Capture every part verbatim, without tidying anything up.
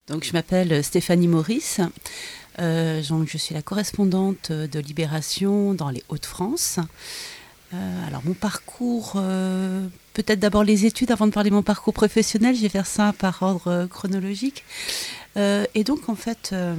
Donc, je m'appelle Stéphanie Maurice. Euh, donc, je suis la correspondante de Libération dans les Hauts-de-France. Euh, alors, mon parcours, euh, peut-être d'abord les études avant de parler de mon parcours professionnel. Je vais faire ça par ordre euh, chronologique. Euh, et donc, en fait, euh,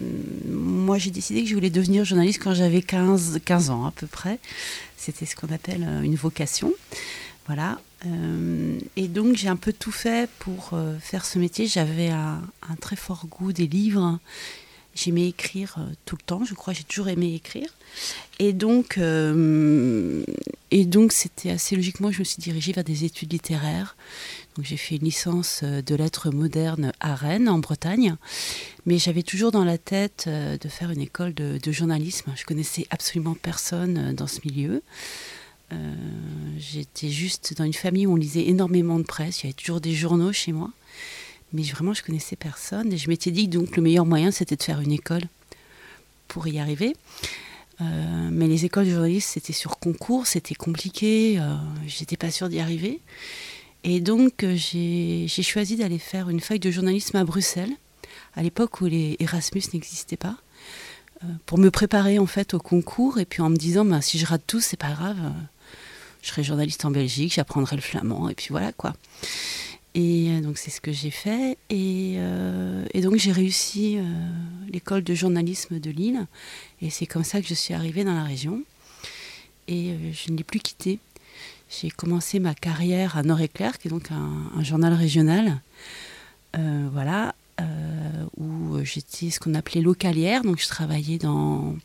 moi, j'ai décidé que je voulais devenir journaliste quand j'avais quinze, quinze ans à peu près. C'était ce qu'on appelle euh, une vocation. Voilà. Euh, et donc, j'ai un peu tout fait pour euh, faire ce métier. J'avais un, un très fort goût des livres. J'aimais écrire euh, tout le temps. Je crois que j'ai toujours aimé écrire. Et donc, euh, et donc, c'était assez logiquement, je me suis dirigée vers des études littéraires. Donc, j'ai fait une licence de lettres modernes à Rennes, en Bretagne. Mais j'avais toujours dans la tête euh, de faire une école de, de journalisme. Je connaissais absolument personne dans ce milieu. Euh, j'étais juste dans une famille où on lisait énormément de presse. Il y avait toujours des journaux chez moi. Mais vraiment, je connaissais personne. Et je m'étais dit que donc, le meilleur moyen, c'était de faire une école pour y arriver. Euh, mais les écoles de journalisme, c'était sur concours, c'était compliqué. Euh, j'étais pas sûre d'y arriver. Et donc, euh, j'ai, j'ai choisi d'aller faire une fac de journalisme à Bruxelles, à l'époque où les Erasmus n'existaient pas, euh, pour me préparer en fait au concours. Et puis en me disant, bah, si je rate tout, c'est pas grave. Euh, je serai journaliste en Belgique, j'apprendrai le flamand, et puis voilà quoi. Et euh, donc c'est ce que j'ai fait. Et, euh, et donc j'ai réussi euh, l'école de journalisme de Lille. Et c'est comme ça que je suis arrivée dans la région. Et euh, je ne l'ai plus quittée. J'ai commencé ma carrière à Nord-Éclair, qui est donc un, un journal régional, euh, voilà, euh, où j'étais ce qu'on appelait localière. Donc je travaillais dans,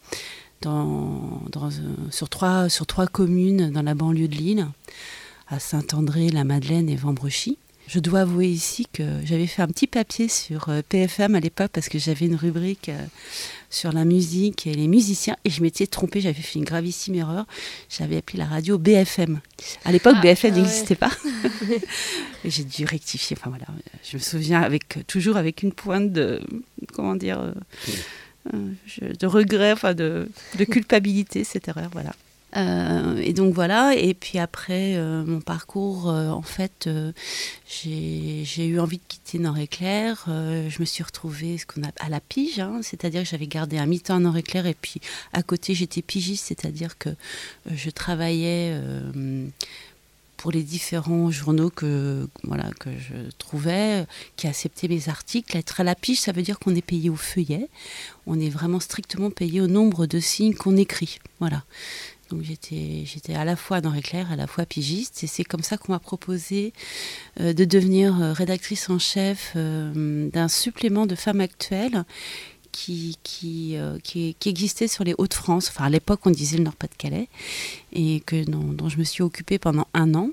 dans, dans, euh, sur, trois, sur trois communes dans la banlieue de Lille, à Saint-André, La Madeleine et Vambrechy. Je dois avouer ici que j'avais fait un petit papier sur euh, P F M à l'époque parce que j'avais une rubrique euh, sur la musique et les musiciens et je m'étais trompée, j'avais fait une gravissime erreur. J'avais appelé la radio B F M. À l'époque, ah, B F M ah n'existait ouais. pas. Et j'ai dû rectifier. Enfin voilà, je me souviens avec toujours avec une pointe de comment dire euh, euh, je, de regret, enfin de, de culpabilité cette erreur. Voilà. Euh, et donc voilà, et puis après euh, mon parcours, euh, en fait, euh, j'ai, j'ai eu envie de quitter Nord-Éclair. Euh, je me suis retrouvée ce qu'on a, à la pige, hein, c'est-à-dire que j'avais gardé un mi-temps à Nord-Éclair et puis à côté j'étais pigiste, c'est-à-dire que euh, je travaillais euh, pour les différents journaux que, voilà, que je trouvais, qui acceptaient mes articles. Être à la pige, ça veut dire qu'on est payé au feuillet, on est vraiment strictement payé au nombre de signes qu'on écrit, voilà. Donc j'étais, j'étais à la fois Nord-Éclair, à la fois pigiste. Et c'est comme ça qu'on m'a proposé euh, de devenir euh, rédactrice en chef euh, d'un supplément de Femmes Actuelles qui, qui, euh, qui, qui existait sur les Hauts-de-France. Enfin, à l'époque, on disait le Nord-Pas-de-Calais. Et que, dont, dont je me suis occupée pendant un an.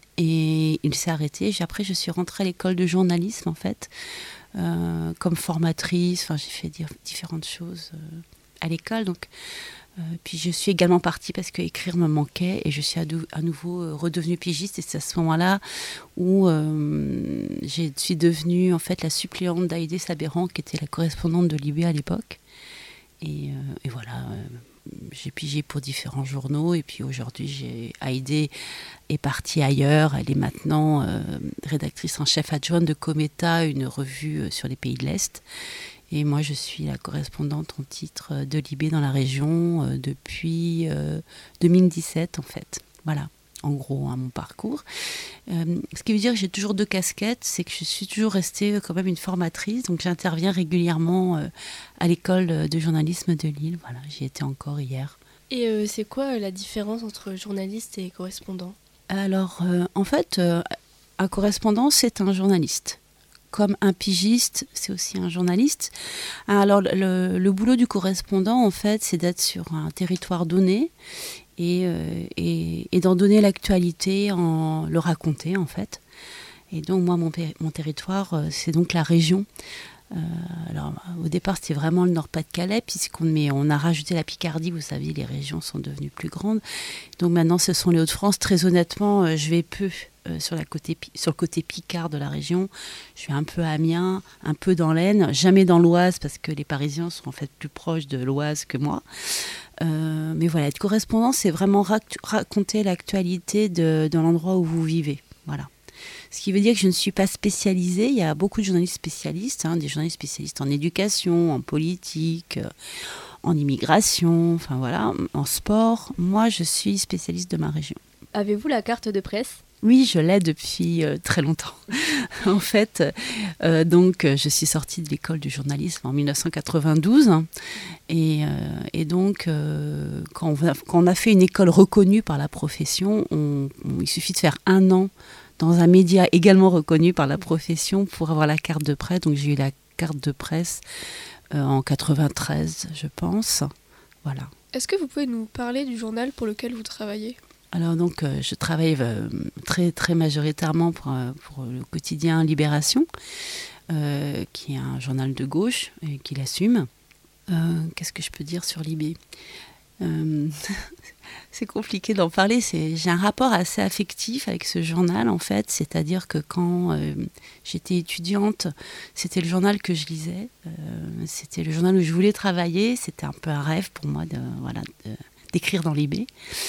Et il s'est arrêté. Après, je suis rentrée à l'école de journalisme, en fait, euh, comme formatrice. Enfin, j'ai fait dire, différentes choses euh, à l'école. Donc... Euh, puis je suis également partie parce que écrire me manquait et je suis à, dou- à nouveau euh, redevenue pigiste et c'est à ce moment-là où euh, je suis devenue en fait la suppléante d'Aïdé Sabéran qui était la correspondante de Libé à l'époque et, euh, et voilà euh, j'ai pigé pour différents journaux et puis aujourd'hui j'ai Aïdé est partie ailleurs, elle est maintenant euh, rédactrice en chef adjointe de Cometa, une revue euh, sur les pays de l'Est. Et moi, je suis la correspondante en titre de Libé dans la région euh, depuis euh, deux mille dix-sept, en fait. Voilà, en gros, hein, mon parcours. Euh, ce qui veut dire que j'ai toujours deux casquettes, c'est que je suis toujours restée quand même une formatrice. Donc, j'interviens régulièrement euh, à l'école de journalisme de Lille. Voilà, j'y étais encore hier. Et euh, c'est quoi la différence entre journaliste et correspondant ? Alors, euh, en fait, euh, un correspondant, c'est un journaliste. Comme un pigiste, c'est aussi un journaliste. Alors, le, le boulot du correspondant, en fait, c'est d'être sur un territoire donné et, euh, et, et d'en donner l'actualité, en le raconter, en fait. Et donc, moi, mon, mon territoire, c'est donc la région. Euh, alors, au départ, c'était vraiment le Nord-Pas-de-Calais, puisqu'on met, on a rajouté la Picardie. Vous savez, les régions sont devenues plus grandes. Donc, maintenant, ce sont les Hauts-de-France. Très honnêtement, euh, je vais peu... Euh, sur, la côté, sur le côté picard de la région. Je suis un peu à Amiens, un peu dans l'Aisne, jamais dans l'Oise parce que les Parisiens sont en fait plus proches de l'Oise que moi. Euh, mais voilà, être correspondant, c'est vraiment rac- raconter l'actualité de, de l'endroit où vous vivez. Voilà. Ce qui veut dire que je ne suis pas spécialisée. Il y a beaucoup de journalistes spécialistes, hein, des journalistes spécialistes en éducation, en politique, euh, en immigration, enfin voilà, en sport. Moi, je suis spécialiste de ma région. Avez-vous la carte de presse ? Oui, je l'ai depuis euh, très longtemps. En fait, euh, donc, je suis sortie de l'école du journalisme en dix-neuf cent quatre-vingt-douze. Et, euh, et donc, euh, quand, on a, quand on a fait une école reconnue par la profession, on, on, il suffit de faire un an dans un média également reconnu par la profession pour avoir la carte de presse. Donc, j'ai eu la carte de presse euh, en quatre-vingt-treize, je pense. Voilà. Est-ce que vous pouvez nous parler du journal pour lequel vous travaillez ? Alors donc, euh, je travaille euh, très, très majoritairement pour, euh, pour le quotidien Libération, euh, qui est un journal de gauche et qui l'assume. Euh, qu'est-ce que je peux dire sur Libé ? euh, C'est compliqué d'en parler. C'est, j'ai un rapport assez affectif avec ce journal, en fait. C'est-à-dire que quand euh, j'étais étudiante, c'était le journal que je lisais. Euh, c'était le journal où je voulais travailler. C'était un peu un rêve pour moi de, voilà, de, d'écrire dans Libé.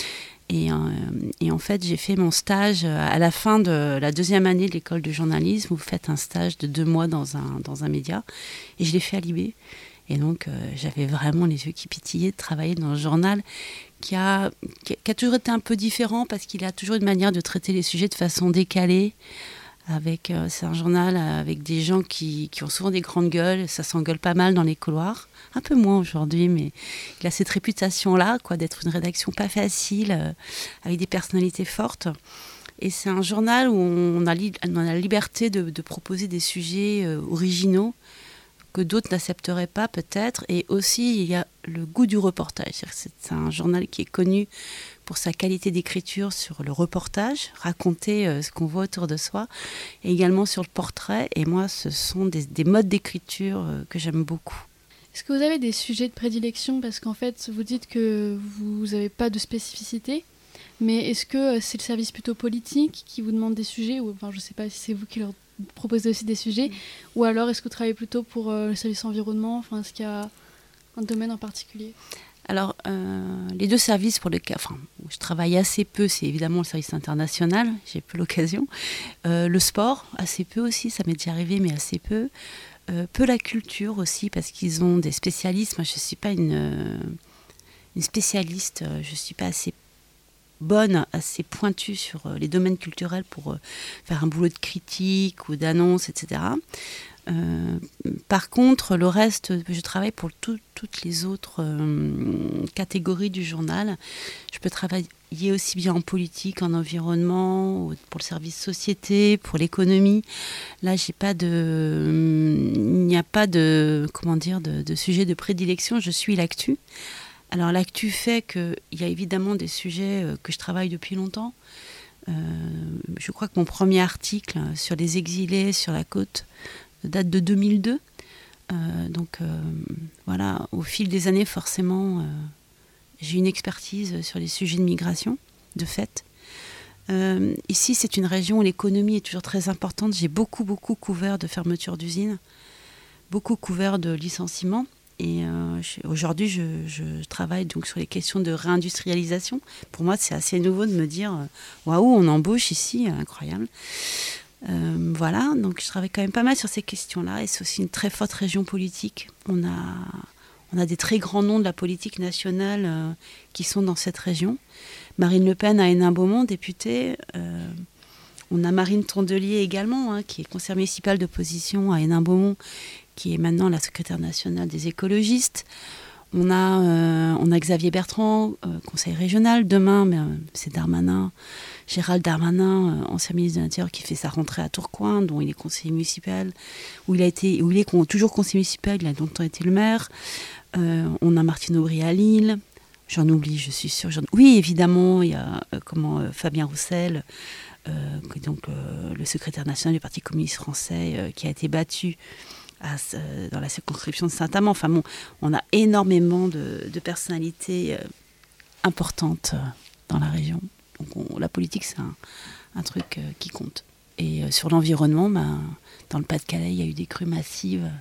Et, euh, et en fait, j'ai fait mon stage à la fin de la deuxième année de l'école de journalisme. Vous faites un stage de deux mois dans un, dans un média. Et je l'ai fait à Libé. Et donc, euh, j'avais vraiment les yeux qui petillaient de travailler dans un journal qui a, qui a, qui a toujours été un peu différent parce qu'il a toujours une manière de traiter les sujets de façon décalée. Avec, euh, c'est un journal avec des gens qui, qui ont souvent des grandes gueules. Ça s'engueule pas mal dans les couloirs. Un peu moins aujourd'hui, mais il a cette réputation-là, quoi, d'être une rédaction pas facile, euh, avec des personnalités fortes. Et c'est un journal où on a, li- on a la liberté de, de proposer des sujets euh, originaux que d'autres n'accepteraient pas peut-être. Et aussi, il y a le goût du reportage. C'est, c'est un journal qui est connu pour sa qualité d'écriture sur le reportage, raconter euh, ce qu'on voit autour de soi, et également sur le portrait. Et moi, ce sont des, des modes d'écriture euh, que j'aime beaucoup. Est-ce que vous avez des sujets de prédilection ? Parce qu'en fait, vous dites que vous n'avez pas de spécificité, mais est-ce que c'est le service plutôt politique qui vous demande des sujets, ou enfin, je ne sais pas si c'est vous qui leur proposez aussi des sujets, mmh. ou alors est-ce que vous travaillez plutôt pour euh, le service environnement ? Enfin, est-ce qu'il y a un domaine en particulier ? Alors, euh, les deux services pour lesquels enfin, je travaille assez peu, c'est évidemment le service international, j'ai peu l'occasion. Euh, le sport, assez peu aussi, ça m'est déjà arrivé, mais assez peu. Euh, peu la culture aussi, parce qu'ils ont des spécialistes. Moi, je ne suis pas une, euh, une spécialiste, je ne suis pas assez bonne, assez pointue sur euh, les domaines culturels pour euh, faire un boulot de critique ou d'annonce, et cetera. Euh, par contre, le reste, je travaille pour tout, toutes les autres euh, catégories du journal. Je peux travailler aussi bien en politique, en environnement, pour le service société, pour l'économie. Là, j'ai pas de, il n'y a pas de, comment dire, de, de sujet de prédilection. Je suis l'actu. Alors, l'actu fait qu'il y a évidemment des sujets que je travaille depuis longtemps. Euh, je crois que mon premier article sur les exilés sur la côte date de deux mille deux. Euh, donc euh, voilà, au fil des années, forcément, euh, j'ai une expertise sur les sujets de migration, de fait. Euh, ici, c'est une région où l'économie est toujours très importante. J'ai beaucoup, beaucoup couvert de fermetures d'usines, beaucoup couvert de licenciements. Et euh, je, aujourd'hui, je, je travaille donc sur les questions de réindustrialisation. Pour moi, c'est assez nouveau de me dire « Waouh, on embauche ici, incroyable ». Euh, voilà, donc je travaille quand même pas mal sur ces questions-là, et c'est aussi une très forte région politique. On a, on a des très grands noms de la politique nationale euh, qui sont dans cette région. Marine Le Pen à Hénin-Beaumont, députée. Euh, on a Marine Tondelier également, hein, qui est conseillère municipale d'opposition à Hénin-Beaumont, qui est maintenant la secrétaire nationale des écologistes. On a, euh, on a Xavier Bertrand, euh, conseiller régional. Demain, mais, euh, c'est Darmanin. Gérald Darmanin, euh, ancien ministre de l'Intérieur, qui fait sa rentrée à Tourcoing, dont il est conseiller municipal, où il, a été, où il est toujours conseiller municipal, il a longtemps été le maire. Euh, on a Martine Aubry à Lille. J'en oublie, je suis sûre. J'en... Oui, évidemment, il y a euh, comment, euh, Fabien Roussel, euh, donc, euh, le secrétaire national du Parti communiste français, euh, qui a été battu à, euh, dans la circonscription de Saint-Amand. Enfin bon, on a énormément de, de personnalités euh, importantes euh, dans la région. Donc on, la politique, c'est un, un truc euh, qui compte. Et euh, sur l'environnement, ben, dans le Pas-de-Calais, il y a eu des crues massives euh,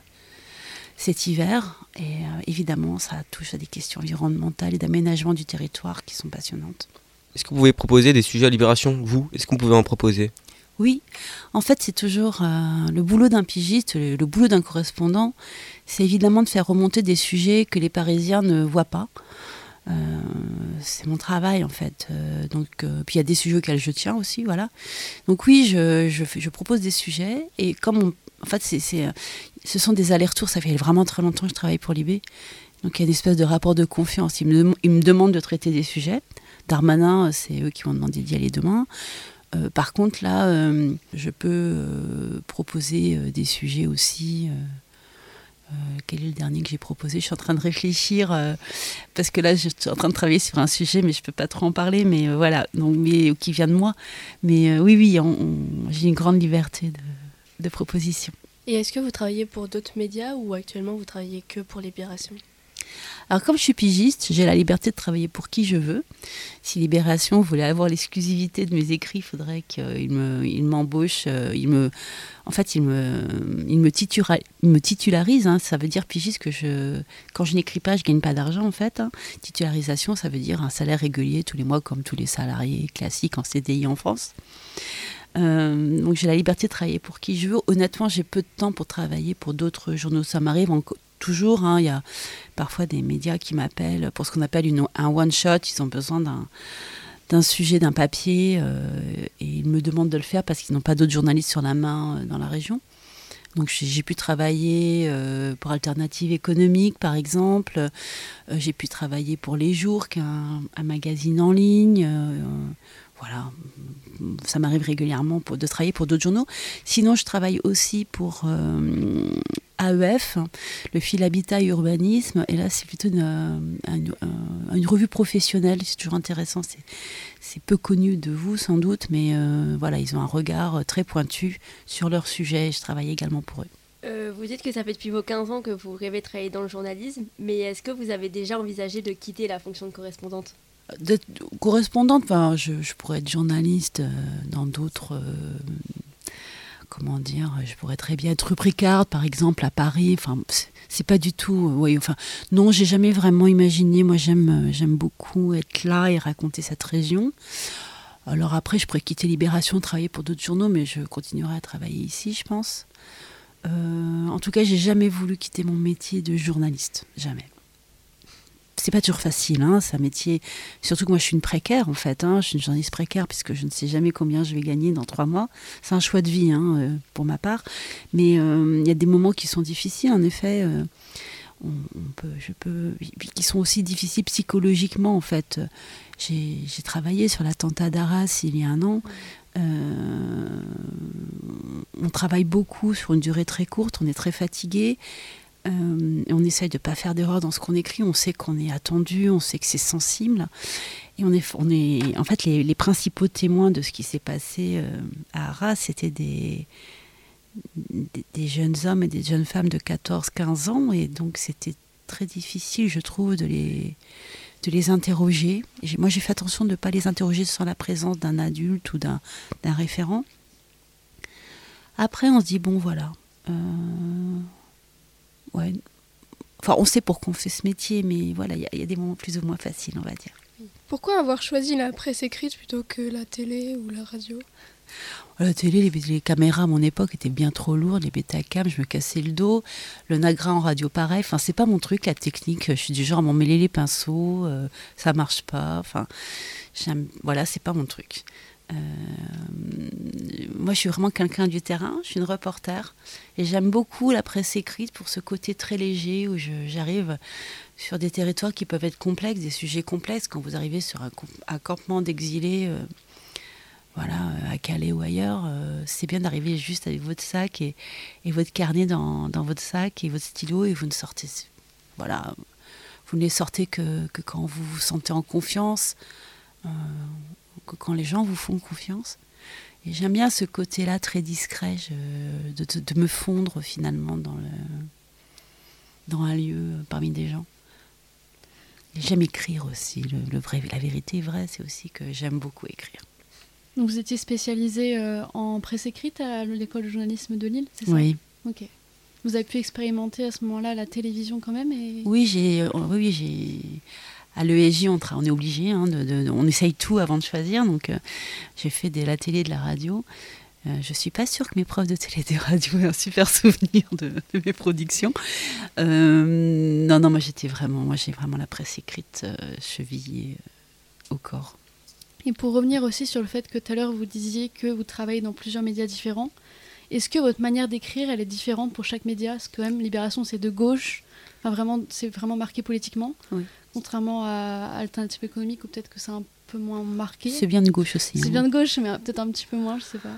cet hiver. Et euh, évidemment, ça touche à des questions environnementales et d'aménagement du territoire qui sont passionnantes. Est-ce que vous pouvez proposer des sujets à Libération, vous ? Est-ce qu'on pouvait en proposer ? Oui, en fait, c'est toujours euh, le boulot d'un pigiste, le, le boulot d'un correspondant, c'est évidemment de faire remonter des sujets que les Parisiens ne voient pas. Euh, c'est mon travail en fait. Euh, donc, euh, puis il y a des sujets auxquels je tiens aussi, voilà. Donc oui, je, je, je propose des sujets et comme on, en fait, c'est, c'est, ce sont des allers-retours. Ça fait vraiment très longtemps que je travaille pour Libé. Donc il y a une espèce de rapport de confiance. Ils me, ils me demandent de traiter des sujets. Darmanin, c'est eux qui m'ont demandé d'y aller demain. Euh, par contre, là, euh, je peux euh, proposer euh, des sujets aussi. Euh, euh, quel est le dernier que j'ai proposé ? Je suis en train de réfléchir euh, parce que là, je suis en train de travailler sur un sujet, mais je peux pas trop en parler. Mais euh, voilà, donc mais qui vient de moi. Mais euh, oui, oui, on, on, j'ai une grande liberté de, de proposition. Et est-ce que vous travaillez pour d'autres médias ou actuellement vous travaillez que pour Libération ? Alors comme je suis pigiste, j'ai la liberté de travailler pour qui je veux. Si Libération voulait avoir l'exclusivité de mes écrits, il faudrait qu'il me, il m'embauche. Euh, il me, en fait, il me, il me, titula, il me titularise. Hein, ça veut dire pigiste que je, quand je n'écris pas, je gagne pas d'argent en fait. Hein. Titularisation, ça veut dire un salaire régulier tous les mois, comme tous les salariés classiques en C D I en France. Euh, donc j'ai la liberté de travailler pour qui je veux. Honnêtement, j'ai peu de temps pour travailler pour d'autres journaux. Ça m'arrive encore. Toujours, hein, il y a parfois des médias qui m'appellent pour ce qu'on appelle une, un one-shot. Ils ont besoin d'un, d'un sujet, d'un papier, euh, et ils me demandent de le faire parce qu'ils n'ont pas d'autres journalistes sur la main euh, dans la région. Donc j'ai, j'ai pu travailler euh, pour Alternative économique, par exemple. Euh, j'ai pu travailler pour Les Jours, qui est un, un magazine en ligne. Euh, voilà, ça m'arrive régulièrement pour, de travailler pour d'autres journaux. Sinon, je travaille aussi pour euh, A E F, le fil Habitat et Urbanisme. Et là, c'est plutôt une, une, une revue professionnelle. C'est toujours intéressant. C'est, c'est peu connu de vous, sans doute, mais euh, voilà, ils ont un regard très pointu sur leur sujet. Je travaille également pour eux. Euh, vous dites que ça fait depuis vos quinze ans que vous rêvez de travailler dans le journalisme, mais est-ce que vous avez déjà envisagé de quitter la fonction de correspondante ? D'être correspondante, enfin, je, je pourrais être journaliste euh, dans d'autres... Euh, comment dire, je pourrais très bien être rubricarde, par exemple, à Paris. Enfin, c'est, c'est pas du tout... Euh, ouais, enfin, non, j'ai jamais vraiment imaginé. Moi, j'aime, j'aime beaucoup être là et raconter cette région. Alors après, je pourrais quitter Libération, travailler pour d'autres journaux, mais je continuerai à travailler ici, je pense. Euh, en tout cas, j'ai jamais voulu quitter mon métier de journaliste. Jamais. C'est pas toujours facile, hein, c'est un métier, surtout que moi je suis une précaire en fait, hein, je suis une journaliste précaire puisque je ne sais jamais combien je vais gagner dans trois mois. C'est un choix de vie hein, euh, pour ma part, mais il euh, y a des moments qui sont difficiles en effet, euh, on, on peut, je peux, qui sont aussi difficiles psychologiquement en fait. J'ai, j'ai travaillé sur l'attentat d'Arras il y a un an. Euh, on travaille beaucoup sur une durée très courte, on est très fatigué. Euh, et on essaye de ne pas faire d'erreur dans ce qu'on écrit, on sait qu'on est attendu, on sait que c'est sensible. Et on est, on est, en fait, les, les principaux témoins de ce qui s'est passé euh, à Arras, c'était des, des, des jeunes hommes et des jeunes femmes de quatorze quinze ans. Et donc, c'était très difficile, je trouve, de les, de les interroger. Et j'ai, moi, j'ai fait attention de ne pas les interroger sans la présence d'un adulte ou d'un, d'un référent. Après, on se dit, bon, voilà... Euh, Ouais. Enfin, on sait pourquoi on fait ce métier, mais voilà, il y, y a des moments plus ou moins faciles, on va dire. Pourquoi avoir choisi la presse écrite plutôt que la télé ou la radio ? La télé, les, les caméras à mon époque étaient bien trop lourdes, les Betacam, je me cassais le dos. Le Nagra en radio, pareil. Enfin, c'est pas mon truc, la technique. Je suis du genre à m'en mêler les pinceaux, euh, ça marche pas. Enfin, j'aime, voilà, c'est pas mon truc. Euh, moi je suis vraiment quelqu'un du terrain, je suis une reporter et j'aime beaucoup la presse écrite pour ce côté très léger où je, j'arrive sur des territoires qui peuvent être complexes, des sujets complexes. Quand vous arrivez sur un, un campement d'exilés euh, voilà, à Calais ou ailleurs, euh, c'est bien d'arriver juste avec votre sac et, et votre carnet dans, dans votre sac et votre stylo, et vous ne sortez, voilà, vous ne les sortez que, que quand vous vous sentez en confiance, euh, que quand les gens vous font confiance. Et j'aime bien ce côté-là très discret, je, de, de, de me fondre finalement dans, le, dans un lieu parmi des gens. Et j'aime écrire aussi, le, le vrai, la vérité est vraie, c'est aussi que j'aime beaucoup écrire. Donc vous étiez spécialisée euh, en presse écrite à l'école de journalisme de Lille, c'est ça ? Oui. Ok. Vous avez pu expérimenter à ce moment-là la télévision quand même et... Oui, j'ai... Euh, oui, j'ai... À l'E S J, on, tra- on est obligé, hein, de, de, de, on essaye tout avant de choisir. Donc, euh, j'ai fait de la télé et de la radio. Euh, je ne suis pas sûre que mes profs de télé et de radio aient un super souvenir de, de mes productions. Euh, non, non, moi, j'étais vraiment, moi, j'ai vraiment la presse écrite euh, chevillée euh, au corps. Et pour revenir aussi sur le fait que tout à l'heure, vous disiez que vous travaillez dans plusieurs médias différents, est-ce que votre manière d'écrire, elle est différente pour chaque média? Parce que quand même, Libération, c'est de gauche, enfin, vraiment, c'est vraiment marqué politiquement, oui. Contrairement à Alternative économique, où peut-être que c'est un peu moins marqué. C'est bien de gauche aussi. C'est hein. bien de gauche, mais peut-être un petit peu moins, je sais pas.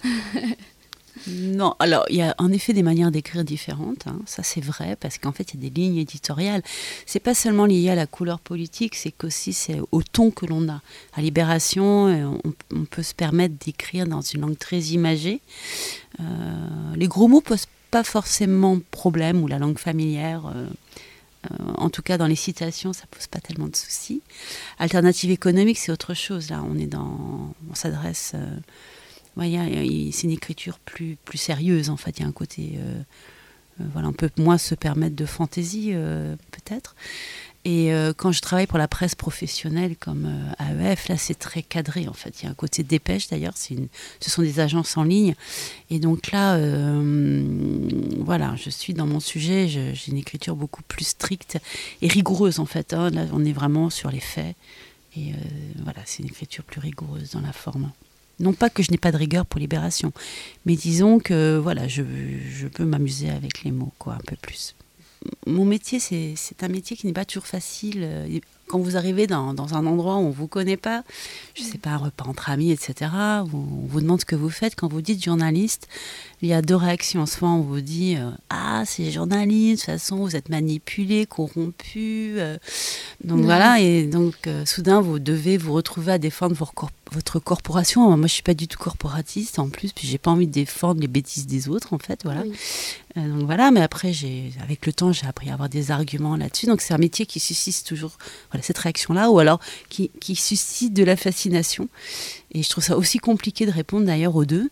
Non, alors il y a en effet des manières d'écrire différentes, hein, ça c'est vrai, parce qu'en fait il y a des lignes éditoriales. C'est pas seulement lié à la couleur politique, c'est qu'aussi c'est au ton que l'on a. À Libération, on, on peut se permettre d'écrire dans une langue très imagée. Euh, les gros mots posent pas forcément problème, ou la langue familière. Euh, euh, en tout cas, dans les citations, ça pose pas tellement de soucis. Alternative économique, c'est autre chose. Là, on est dans, on s'adresse. Euh, Ouais, y a, y, c'est une écriture plus, plus sérieuse, en fait. Il y a un côté... Euh, euh, voilà, on peut moins se permettre de fantaisie, euh, peut-être. Et euh, quand je travaille pour la presse professionnelle, comme euh, A E F, là, c'est très cadré, en fait. Il y a un côté dépêche, d'ailleurs. C'est une, ce sont des agences en ligne. Et donc là, euh, voilà, je suis dans mon sujet. Je, j'ai une écriture beaucoup plus stricte et rigoureuse, en fait. Hein. Là, on est vraiment sur les faits. Et euh, voilà, c'est une écriture plus rigoureuse dans la forme. Non pas que je n'ai pas de rigueur pour Libération, mais disons que voilà, je, je peux m'amuser avec les mots, quoi, un peu plus. Mon métier, c'est, c'est un métier qui n'est pas toujours facile. Quand vous arrivez dans, dans un endroit où on ne vous connaît pas, je ne sais pas, un repas entre amis, et cetera, où on vous demande ce que vous faites. Quand vous dites journaliste, il y a deux réactions. Soit on vous dit euh, « Ah, c'est journaliste, de toute façon, vous êtes manipulé, corrompu. Euh, » Donc mmh. voilà, et donc euh, soudain, vous devez vous retrouver à défendre vos corp- votre corporation. Moi, je ne suis pas du tout corporatiste, en plus, puis je n'ai pas envie de défendre les bêtises des autres, en fait, voilà. Oui. Euh, donc voilà, mais après, j'ai, avec le temps, j'ai appris à avoir des arguments là-dessus. Donc c'est un métier qui suscite toujours voilà, cette réaction-là, ou alors qui, qui suscite de la fascination. Et je trouve ça aussi compliqué de répondre d'ailleurs aux deux.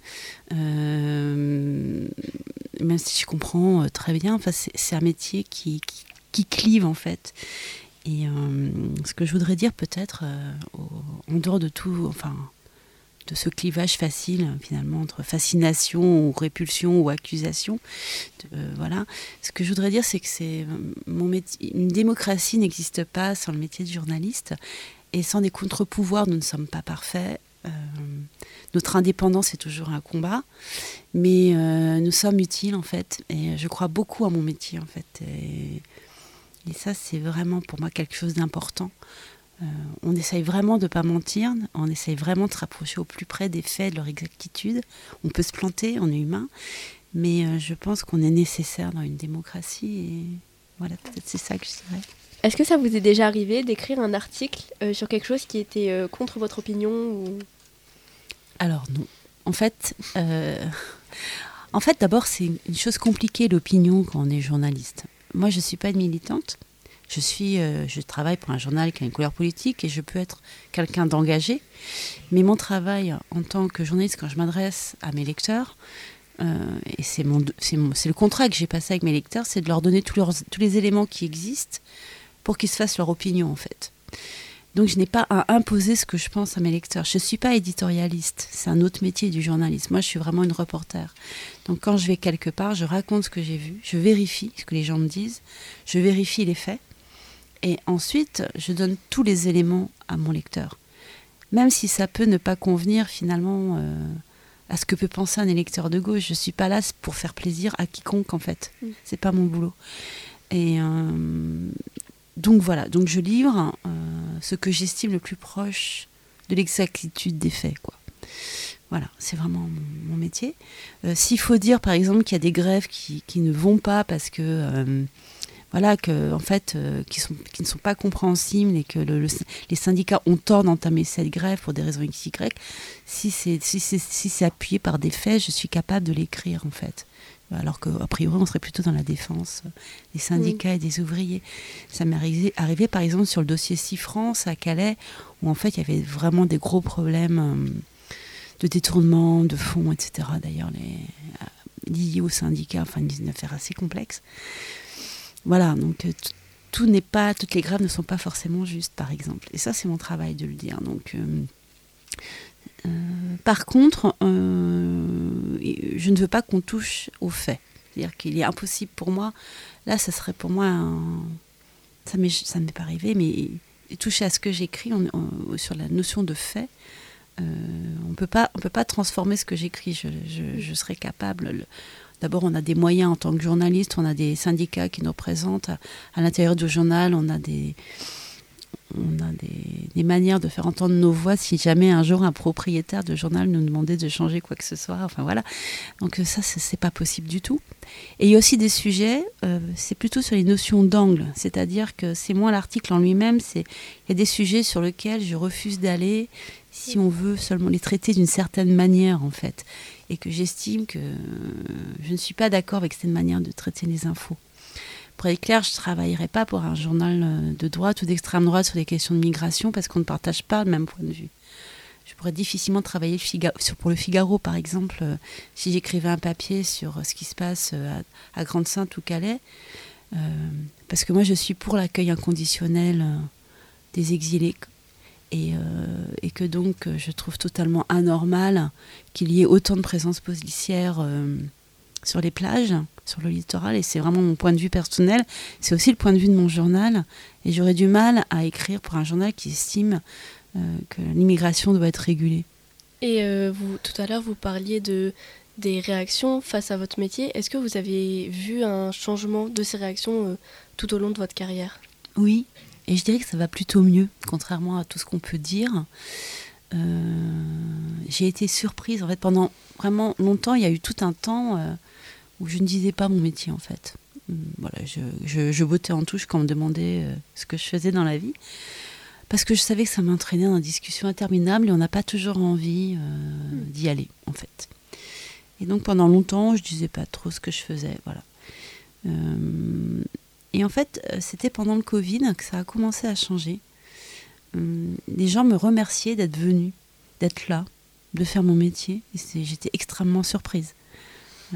Euh, même si je comprends très bien, enfin, c'est, c'est un métier qui, qui, qui clive en fait. Et euh, ce que je voudrais dire peut-être, euh, au, en dehors de tout, enfin, de ce clivage facile finalement entre fascination ou répulsion ou accusation, de, euh, voilà. Ce que je voudrais dire, c'est que c'est mon métier. Une démocratie n'existe pas sans le métier de journaliste, et sans des contre-pouvoirs, nous ne sommes pas parfaits. Euh, notre indépendance est toujours un combat, mais euh, nous sommes utiles en fait, et je crois beaucoup à mon métier en fait. Et, et ça, c'est vraiment pour moi quelque chose d'important. Euh, on essaye vraiment de ne pas mentir, on essaye vraiment de se rapprocher au plus près des faits, de leur exactitude. On peut se planter, on est humain, mais euh, je pense qu'on est nécessaire dans une démocratie, et voilà, peut-être c'est ça que je dirais. Est-ce que ça vous est déjà arrivé d'écrire un article euh, sur quelque chose qui était euh, contre votre opinion ou... Alors non. En fait, euh, en fait, d'abord, c'est une chose compliquée, l'opinion, quand on est journaliste. Moi, je ne suis pas une militante. Je, suis, euh, je travaille pour un journal qui a une couleur politique, et je peux être quelqu'un d'engagé. Mais mon travail en tant que journaliste, quand je m'adresse à mes lecteurs, euh, et c'est, mon, c'est, mon, c'est le contrat que j'ai passé avec mes lecteurs, c'est de leur donner tous, leurs, tous les éléments qui existent pour qu'ils se fassent leur opinion, en fait. Donc je n'ai pas à imposer ce que je pense à mes lecteurs. Je ne suis pas éditorialiste, c'est un autre métier du journalisme. Moi, je suis vraiment une reporter. Donc quand je vais quelque part, je raconte ce que j'ai vu, je vérifie ce que les gens me disent, je vérifie les faits, et ensuite, je donne tous les éléments à mon lecteur. Même si ça peut ne pas convenir finalement euh, à ce que peut penser un électeur de gauche, je ne suis pas là pour faire plaisir à quiconque, en fait. Mm. Ce n'est pas mon boulot. Et... Euh, Donc voilà, donc je livre euh, ce que j'estime le plus proche de l'exactitude des faits, quoi. Voilà, c'est vraiment mon, mon métier. Euh, s'il faut dire, par exemple, qu'il y a des grèves qui, qui ne vont pas parce que, euh, voilà, que, en fait, euh, qui, sont, qui ne sont pas compréhensibles, et que le, le, les syndicats ont tort d'entamer cette grève pour des raisons X Y, si c'est, si c'est, si c'est appuyé par des faits, je suis capable de l'écrire, en fait. Alors qu'a priori, on serait plutôt dans la défense des syndicats oui. et des ouvriers. Ça m'est arrivé, arrivé, par exemple, sur le dossier Cifrance à Calais, où en fait, il y avait vraiment des gros problèmes euh, de détournement, de fonds, et cetera. D'ailleurs, les, euh, liés aux syndicats, enfin, une affaire assez complexe. Voilà, donc euh, t- tout n'est pas, toutes les grèves ne sont pas forcément justes, par exemple. Et ça, c'est mon travail de le dire. Donc... Euh, Euh, par contre, euh, je ne veux pas qu'on touche aux faits. C'est-à-dire qu'il est impossible pour moi, là, ça serait pour moi, un, ça m'est, ça ne m'est pas arrivé, mais toucher à ce que j'écris on, on, sur la notion de fait, euh, on peut pas, on peut pas transformer ce que j'écris. Je, je, je serais capable. Le, d'abord, on a des moyens en tant que journaliste, on a des syndicats qui nous représentent. À, à l'intérieur du journal, on a des, on a des, des manières de faire entendre nos voix si jamais un jour un propriétaire de journal nous demandait de changer quoi que ce soit. Enfin voilà. Donc ça, c'est, c'est pas possible du tout. Et il y a aussi des sujets, euh, c'est plutôt sur les notions d'angle. C'est-à-dire que c'est moins l'article en lui-même, c'est, il y a des sujets sur lesquels je refuse d'aller si on veut seulement les traiter d'une certaine manière, en fait. Et que j'estime que je ne suis pas d'accord avec cette manière de traiter les infos. Pour être clair, je ne travaillerai pas pour un journal de droite ou d'extrême droite sur des questions de migration parce qu'on ne partage pas le même point de vue. Je pourrais difficilement travailler Figaro, sur, pour le Figaro, par exemple, euh, si j'écrivais un papier sur ce qui se passe à, à Grande-Synthe ou Calais, euh, parce que moi, je suis pour l'accueil inconditionnel euh, des exilés. Et, euh, et que donc, je trouve totalement anormal qu'il y ait autant de présence policière euh, sur les plages, sur le littoral, et c'est vraiment mon point de vue personnel, c'est aussi le point de vue de mon journal, et j'aurais du mal à écrire pour un journal qui estime euh, que l'immigration doit être régulée. Et euh, vous, tout à l'heure, vous parliez de, des réactions face à votre métier. Est-ce que vous avez vu un changement de ces réactions euh, tout au long de votre carrière ? Oui, et je dirais que ça va plutôt mieux, contrairement à tout ce qu'on peut dire. Euh, j'ai été surprise, en fait, pendant vraiment longtemps, il y a eu tout un temps... Euh, où je ne disais pas mon métier en fait. Voilà, je, je, je bottais en touche quand on me demandait euh, ce que je faisais dans la vie, parce que je savais que ça m'entraînait dans des discussions interminables et on n'a pas toujours envie euh, d'y aller en fait. Et donc pendant longtemps, je disais pas trop ce que je faisais, voilà. Euh, et en fait, c'était pendant le Covid que ça a commencé à changer. Euh, les gens me remerciaient d'être venus, d'être là, de faire mon métier, et c'est, j'étais extrêmement surprise. Euh,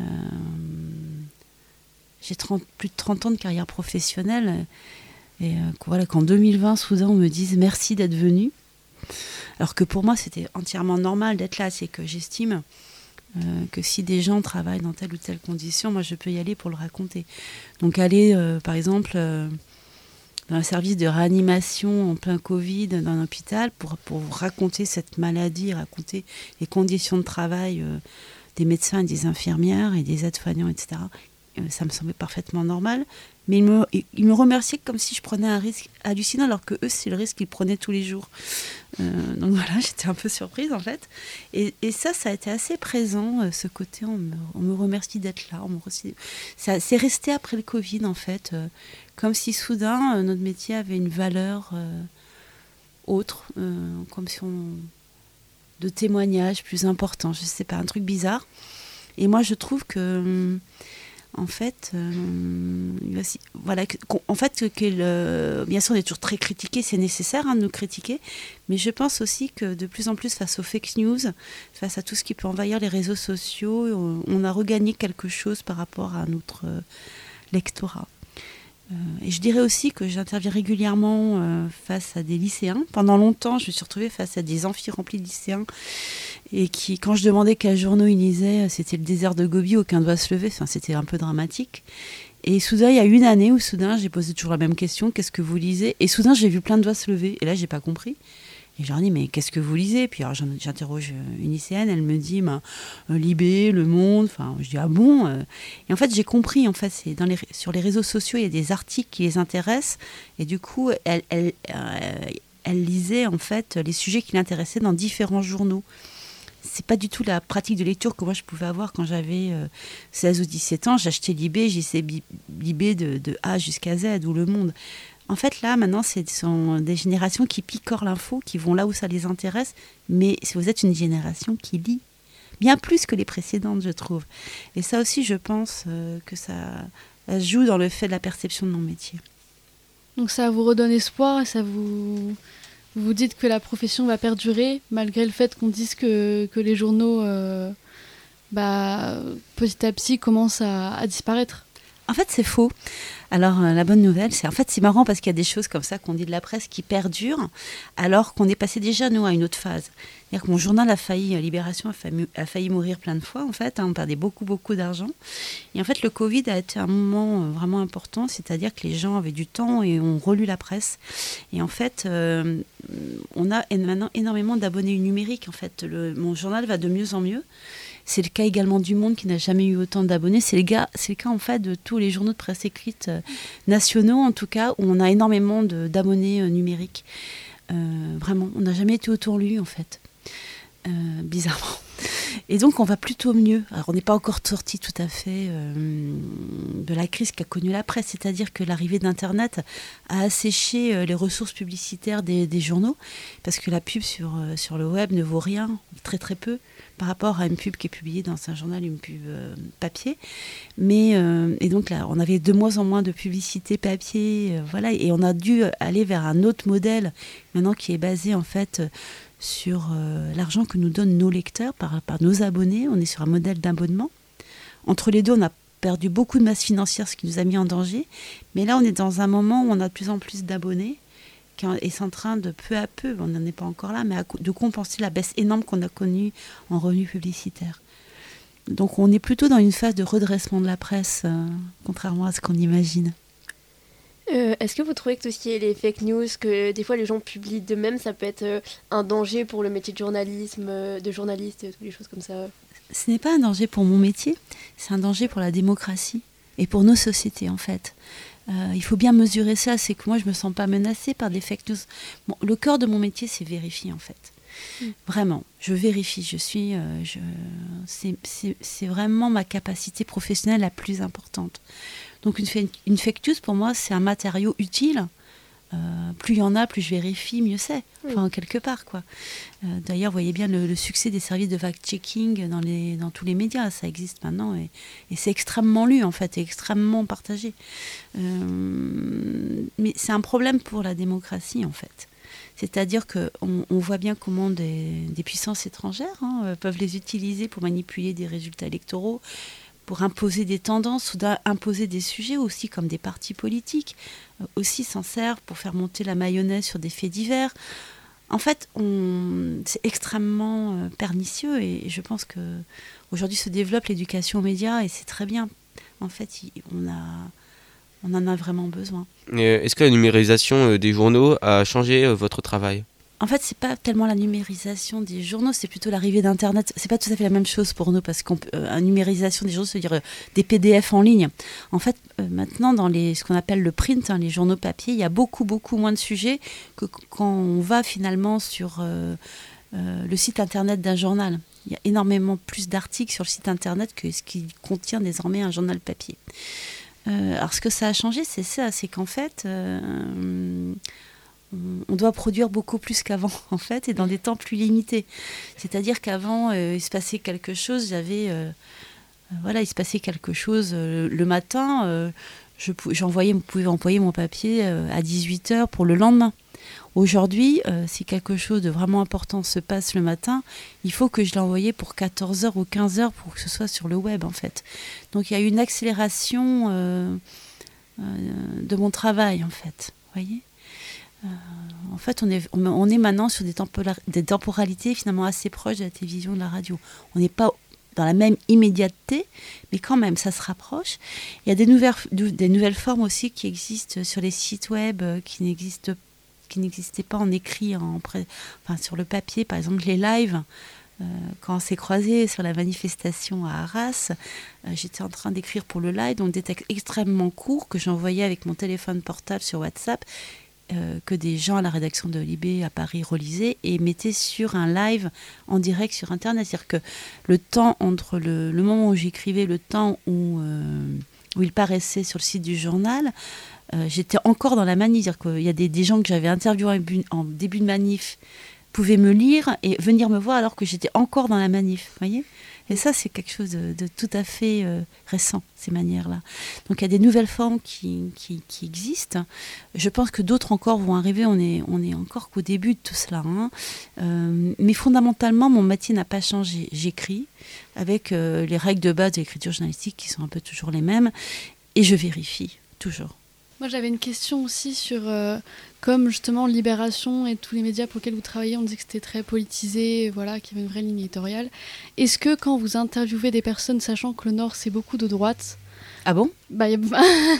j'ai trente, plus de trente ans de carrière professionnelle et euh, voilà, qu'en deux mille vingt, soudain, on me dise merci d'être venu. Alors que pour moi, c'était entièrement normal d'être là. C'est que j'estime euh, que si des gens travaillent dans telle ou telle condition, moi, je peux y aller pour le raconter. Donc aller, euh, par exemple, euh, dans un service de réanimation en plein Covid, dans un hôpital, pour, pour raconter cette maladie, raconter les conditions de travail euh, des médecins et des infirmières et des aides-soignants, et cetera. Euh, ça me semblait parfaitement normal. Mais ils me, ils me remerciaient comme si je prenais un risque hallucinant, alors que eux, c'est le risque qu'ils prenaient tous les jours. Euh, donc voilà, j'étais un peu surprise, en fait. Et, et ça, ça a été assez présent, euh, ce côté, on me, on me remercie d'être là. On me remercie... ça, c'est resté après le Covid, en fait. Euh, comme si soudain, euh, notre métier avait une valeur euh, autre. Euh, comme si on... de témoignages plus importants, je sais pas, un truc bizarre. Et moi, je trouve que, en fait, euh, voilà, en fait, que le, bien sûr, on est toujours très critiqué, c'est nécessaire hein, de nous critiquer, mais je pense aussi que de plus en plus, face aux fake news, face à tout ce qui peut envahir les réseaux sociaux, on a regagné quelque chose par rapport à notre lectorat. Euh, et je dirais aussi que j'interviens régulièrement euh, face à des lycéens. Pendant longtemps, je me suis retrouvée face à des amphis remplis de lycéens et qui, quand je demandais quels journaux ils lisaient, c'était le désert de Gobi, aucun doigt se lever. Enfin, c'était un peu dramatique. Et soudain, il y a une année où soudain, j'ai posé toujours la même question, qu'est-ce que vous lisez ? Et soudain, j'ai vu plein de doigts se lever. Et là, j'ai pas compris. Et je leur dis, mais qu'est-ce que vous lisez ? Puis alors, j'interroge une lycéenne, elle me dit, bah, Libé, Le Monde, enfin, je dis, ah bon ? Et en fait, j'ai compris, en fait, c'est dans les, sur les réseaux sociaux, il y a des articles qui les intéressent, et du coup, elle, elle, euh, elle lisait, en fait, les sujets qui l'intéressaient dans différents journaux. C'est pas du tout la pratique de lecture que moi je pouvais avoir quand j'avais euh, seize ou dix-sept ans. J'achetais Libé, j'essayais Libé de, de A jusqu'à Z, ou Le Monde. En fait, là, maintenant, ce sont des générations qui picorent l'info, qui vont là où ça les intéresse. Mais si vous êtes une génération qui lit, bien plus que les précédentes, je trouve. Et ça aussi, je pense euh, que ça, ça joue dans le fait de la perception de mon métier. Donc ça vous redonne espoir, ça vous... Vous vous dites que la profession va perdurer, malgré le fait qu'on dise que, que les journaux, euh, bah, petit à petit, commencent à, à disparaître. En fait, c'est faux. Alors, euh, la bonne nouvelle, c'est en fait, c'est marrant parce qu'il y a des choses comme ça qu'on dit de la presse qui perdurent, alors qu'on est passé déjà, nous, à une autre phase. C'est-à-dire que mon journal a failli, Libération a failli, a failli mourir plein de fois, en fait. Hein, on perdait beaucoup, beaucoup d'argent. Et en fait, le Covid a été un moment euh, vraiment important, c'est-à-dire que les gens avaient du temps et ont relu la presse. Et en fait, euh, on a maintenant énormément d'abonnés numériques. En fait, le, mon journal va de mieux en mieux. C'est le cas également du Monde qui n'a jamais eu autant d'abonnés. C'est le, gars, c'est le cas en fait de tous les journaux de presse écrite euh, nationaux, en tout cas, où on a énormément de, d'abonnés euh, numériques. Euh, vraiment, on n'a jamais été autant lu en fait, euh, bizarrement. Et donc on va plutôt mieux. Alors on n'est pas encore sorti tout à fait euh, de la crise qu'a connue la presse, c'est-à-dire que l'arrivée d'Internet a asséché euh, les ressources publicitaires des, des journaux, parce que la pub sur, euh, sur le web ne vaut rien, très très peu, par rapport à une pub qui est publiée dans un journal, une pub euh, papier. Mais, euh, et donc là, on avait de moins en moins de publicité papier, euh, voilà, et on a dû aller vers un autre modèle, maintenant qui est basé en fait sur euh, l'argent que nous donnent nos lecteurs, par, par nos abonnés. On est sur un modèle d'abonnement. Entre les deux, on a perdu beaucoup de masse financière, ce qui nous a mis en danger. Mais là, on est dans un moment où on a de plus en plus d'abonnés, et c'est en train de peu à peu, on n'en est pas encore là, mais de compenser la baisse énorme qu'on a connue en revenus publicitaires. Donc on est plutôt dans une phase de redressement de la presse, euh, contrairement à ce qu'on imagine. Euh, est-ce que vous trouvez que tout ce qui est les fake news, que des fois les gens publient d'eux-mêmes, ça peut être euh, un danger pour le métier de journalisme, euh, de journaliste, toutes les choses comme ça? Ce n'est pas un danger pour mon métier, c'est un danger pour la démocratie et pour nos sociétés en fait. Euh, il faut bien mesurer ça, c'est que moi je me sens pas menacée par des fake news. Bon, le cœur de mon métier, c'est vérifier en fait. Mmh. Vraiment, je vérifie, je suis, euh, je, c'est, c'est, c'est vraiment ma capacité professionnelle la plus importante. Donc une, une fake news pour moi, c'est un matériau utile. Euh, plus il y en a, plus je vérifie, mieux c'est. Enfin, oui. Quelque part, quoi. Euh, d'ailleurs, vous voyez bien le, le succès des services de fact-checking dans, les, dans tous les médias. Ça existe maintenant et, et c'est extrêmement lu, en fait, et extrêmement partagé. Euh, mais c'est un problème pour la démocratie, en fait. C'est-à-dire qu'on on voit bien comment des, des puissances étrangères hein, peuvent les utiliser pour manipuler des résultats électoraux, pour imposer des tendances ou imposer des sujets aussi, comme des partis politiques, euh, aussi s'en servent pour faire monter la mayonnaise sur des faits divers. En fait, on, c'est extrêmement euh, pernicieux et, et je pense qu'aujourd'hui se développe l'éducation aux médias et c'est très bien. En fait, il, on, a, on en a vraiment besoin. Est-ce que la numérisation des journaux a changé votre travail ? En fait, c'est pas tellement la numérisation des journaux, c'est plutôt l'arrivée d'Internet. C'est pas tout à fait la même chose pour nous, parce qu'une euh, numérisation des journaux, ça veut dire euh, des P D F en ligne. En fait, euh, maintenant, dans les, ce qu'on appelle le print, hein, les journaux papier, il y a beaucoup, beaucoup moins de sujets que quand on va finalement sur euh, euh, le site Internet d'un journal. Il y a énormément plus d'articles sur le site Internet que ce qui contient désormais un journal papier. Euh, alors, ce que ça a changé, c'est ça, c'est qu'en fait... Euh, on doit produire beaucoup plus qu'avant, en fait, et dans des temps plus limités. C'est-à-dire qu'avant, euh, il se passait quelque chose, j'avais... Euh, voilà, il se passait quelque chose euh, le matin, euh, je, j'envoyais, je pouvais envoyer mon papier euh, à dix-huit heures pour le lendemain. Aujourd'hui, euh, si quelque chose de vraiment important se passe le matin, il faut que je l'envoie pour quatorze heures ou quinze heures pour que ce soit sur le web, en fait. Donc, il y a eu une accélération euh, euh, de mon travail, en fait. Vous voyez ? Euh, en fait, on est, on, on est maintenant sur des, tempora- des temporalités finalement assez proches de la télévision et de la radio. On n'est pas dans la même immédiateté, mais quand même, ça se rapproche. Il y a des nouvelles, des nouvelles formes aussi qui existent sur les sites web, qui n'existent, qui n'existaient pas en écrit, en pré- enfin, sur le papier. Par exemple, les lives. Euh, quand on s'est croisés sur la manifestation à Arras, euh, j'étais en train d'écrire pour le live, donc des textes extrêmement courts que j'envoyais avec mon téléphone portable sur WhatsApp. Euh, que des gens à la rédaction de Libé à Paris relisaient et mettaient sur un live en direct sur Internet. C'est-à-dire que le temps entre le, le moment où j'écrivais, le temps où, euh, où il paraissait sur le site du journal, euh, j'étais encore dans la manif. C'est-à-dire qu'il y a des, des gens que j'avais interviewés en début de manif pouvaient me lire et venir me voir alors que j'étais encore dans la manif. Vous voyez ? Et ça, c'est quelque chose de, de tout à fait euh, récent, ces manières-là. Donc, il y a des nouvelles formes qui, qui, qui existent. Je pense que d'autres encore vont arriver. On est, on est encore qu'au début de tout cela. Hein. Euh, mais fondamentalement, mon métier n'a pas changé. J'écris avec euh, les règles de base de l'écriture journalistique qui sont un peu toujours les mêmes. et je vérifie toujours. Moi, j'avais une question aussi sur, euh, comme justement Libération et tous les médias pour lesquels vous travaillez, on disait que c'était très politisé, voilà, qu'il y avait une vraie ligne éditoriale. Est-ce que quand vous interviewez des personnes, sachant que le Nord, c'est beaucoup de droite, Ah bon? bah, y a...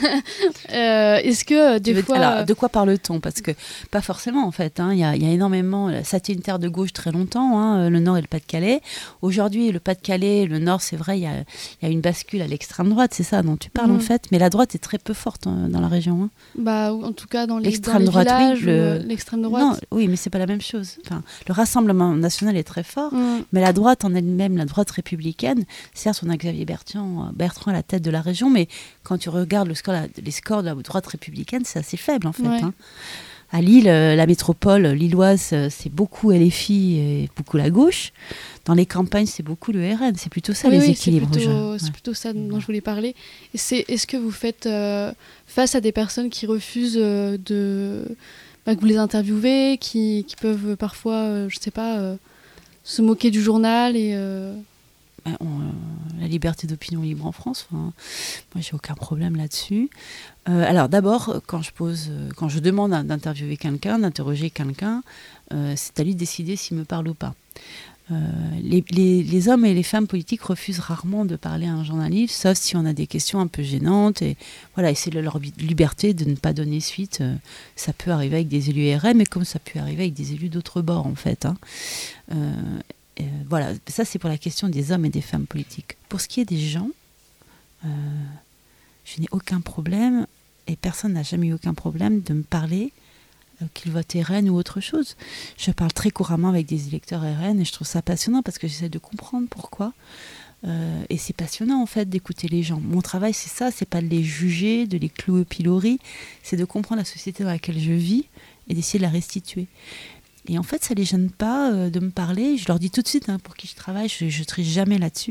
euh, est-ce que euh, des veux, fois... Alors, de quoi parle-t-on? Parce que pas forcément, en fait. Hein. Il y a, il y a énormément... Ça a été une terre de gauche très longtemps, hein, le Nord et le Pas-de-Calais. Aujourd'hui, le Pas-de-Calais, le Nord, c'est vrai, il y a, il y a une bascule à l'extrême droite, c'est ça dont tu parles, Mmh. en fait. Mais la droite est très peu forte hein, dans la région. Hein. Bah, en tout cas, dans les, L'extrême dans les droite, villages, oui, le- euh, l'extrême droite. Non, oui, mais c'est pas la même chose. Enfin, le Rassemblement national est très fort, Mmh. mais la droite en elle-même, la droite républicaine, certes, on a Xavier Bertrand, Bertrand à la tête de la région, mais quand tu regardes le score, la- les scores de la droite républicaine, c'est assez faible, en fait. Ouais. Hein. À Lille, euh, la métropole lilloise, euh, c'est beaucoup L F I et beaucoup la gauche. Dans les campagnes, c'est beaucoup le R N. C'est plutôt ça, Oui, les oui, équilibres. C'est je- plutôt, c'est ouais. plutôt ça dont je voulais parler. Et c'est, est-ce que vous faites euh, face à des personnes qui refusent euh, de, bah, que vous les interviewez, qui, qui peuvent parfois, euh, je sais pas, euh, se moquer du journal et euh, Ben, on, euh, la liberté d'opinion libre en France, enfin, moi j'ai aucun problème là-dessus. Euh, alors d'abord, quand je pose, euh, quand je demande à- d'interviewer quelqu'un, d'interroger quelqu'un, euh, c'est à lui de décider s'il me parle ou pas. Euh, les, les- les hommes et les femmes politiques refusent rarement de parler à un journaliste, sauf si on a des questions un peu gênantes. Et voilà, et c'est leur bi- liberté de ne pas donner suite. Euh, ça peut arriver avec des élus R M, mais comme ça peut arriver avec des élus d'autres bords, en fait. Hein. Euh, euh, voilà, ça c'est pour la question des hommes et des femmes politiques. Pour ce qui est des gens, euh, je n'ai aucun problème, et personne n'a jamais eu aucun problème de me parler, euh, qu'ils votent R N ou autre chose. Je parle très couramment avec des électeurs R N et je trouve ça passionnant parce que j'essaie de comprendre pourquoi. Euh, et c'est passionnant en fait d'écouter les gens. Mon travail c'est ça, c'est pas de les juger, de les clouer au pilori, c'est de comprendre la société dans laquelle je vis et d'essayer de la restituer. Et en fait, ça les gêne pas euh, de me parler. Je leur dis tout de suite hein, pour qui je travaille, je ne triche jamais là-dessus.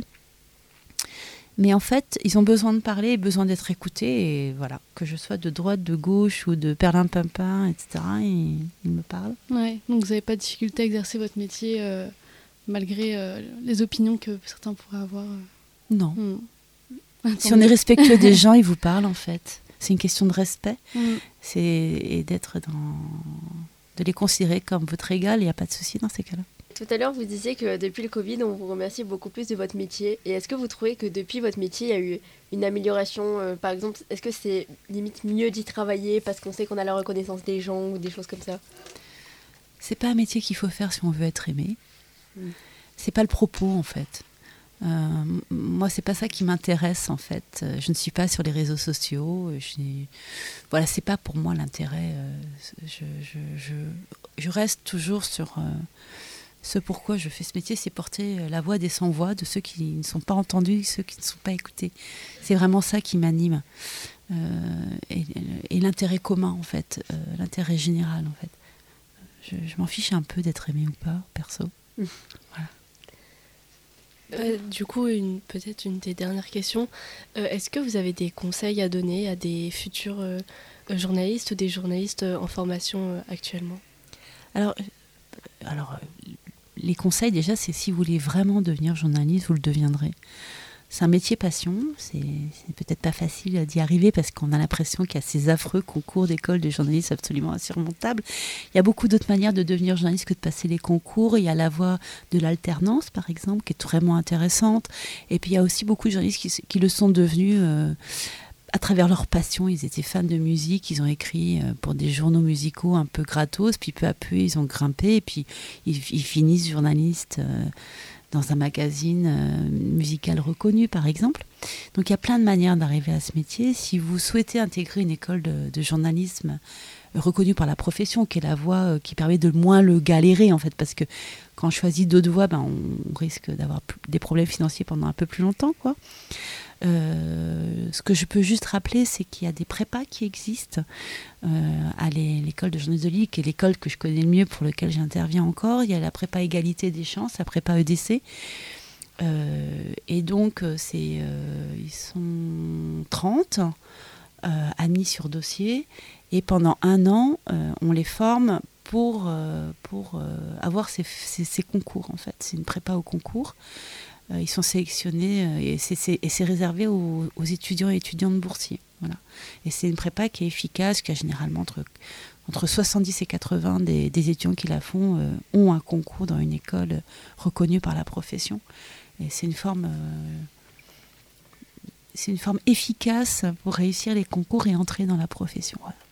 Mais en fait, ils ont besoin de parler, besoin d'être écoutés. Et voilà, que je sois de droite, de gauche ou de perlimpinpin, et cetera, ils, ils me parlent. ouais. Donc vous n'avez pas de difficulté à exercer votre métier euh, malgré euh, les opinions que certains pourraient avoir. euh. Non. Hmm. Si on est respectueux des gens, ils vous parlent en fait. C'est une question de respect. Hmm. C'est et d'être dans... de les considérer comme votre égal, il n'y a pas de souci dans ces cas-là. Tout à l'heure, vous disiez que depuis le Covid, on vous remercie beaucoup plus de votre métier. Et est-ce que vous trouvez que depuis votre métier, il y a eu une amélioration euh, Par exemple, est-ce que c'est limite mieux d'y travailler parce qu'on sait qu'on a la reconnaissance des gens ou des choses comme ça? C'est pas un métier qu'il faut faire si on veut être aimé. Mm. C'est pas le propos en fait. Euh, m- moi, c'est pas ça qui m'intéresse en fait. Euh, Je ne suis pas sur les réseaux sociaux. euh, Je n'ai- voilà, c'est pas pour moi l'intérêt. euh, Je, je, je, je reste toujours sur euh, ce pourquoi je fais ce métier, c'est porter euh, la voix des sans-voix, de ceux qui ne sont pas entendus, ceux qui ne sont pas écoutés. C'est vraiment ça qui m'anime. Euh, et, et l'intérêt commun en fait, euh, l'intérêt général en fait. Je, je m'en fiche un peu d'être aimé ou pas, perso. Euh, du coup, une, peut-être une des dernières questions. Euh, est-ce que vous avez des conseils à donner à des futurs euh, journalistes ou des journalistes euh, en formation euh, actuellement? Alors, euh, alors euh, les conseils déjà, c'est si vous voulez vraiment devenir journaliste, vous le deviendrez. C'est un métier passion, c'est, c'est peut-être pas facile d'y arriver parce qu'on a l'impression qu'il y a ces affreux concours d'école de journalistes absolument insurmontables. Il y a beaucoup d'autres manières de devenir journaliste que de passer les concours. Il y a la voie de l'alternance, par exemple, qui est vraiment intéressante. Et puis il y a aussi beaucoup de journalistes qui, qui le sont devenus euh, à travers leur passion. Ils étaient fans de musique, ils ont écrit euh, pour des journaux musicaux un peu gratos, puis peu à peu ils ont grimpé et puis ils, ils finissent journalistes euh, dans un magazine euh, musical reconnu, par exemple. Donc il y a plein de manières d'arriver à ce métier. Si vous souhaitez intégrer une école de, de journalisme reconnue par la profession, qui est la voie euh, qui permet de moins le galérer, en fait, parce que quand on choisit d'autres voies, ben, on risque d'avoir plus, des problèmes financiers pendant un peu plus longtemps, quoi. Euh, ce que je peux juste rappeler, c'est qu'il y a des prépas qui existent euh, à l'é- l'école de journalisme de Lille, qui est l'école que je connais le mieux, pour laquelle j'interviens encore. Il y a la prépa égalité des chances, la prépa E D C. Euh, et donc, euh, c'est, euh, ils sont trente euh, admis sur dossier. Et pendant un an, euh, on les forme pour, euh, pour euh, avoir ces, ces, ces concours, en fait. C'est une prépa au concours. Euh, ils sont sélectionnés euh, et, c'est, c'est, et c'est réservé aux, aux étudiants et étudiantes boursiers. Voilà. Et c'est une prépa qui est efficace, qui a généralement entre, entre soixante-dix et quatre-vingts des, des étudiants qui la font euh, ont un concours dans une école reconnue par la profession. Et c'est une forme, euh, c'est une forme efficace pour réussir les concours et entrer dans la profession. Voilà.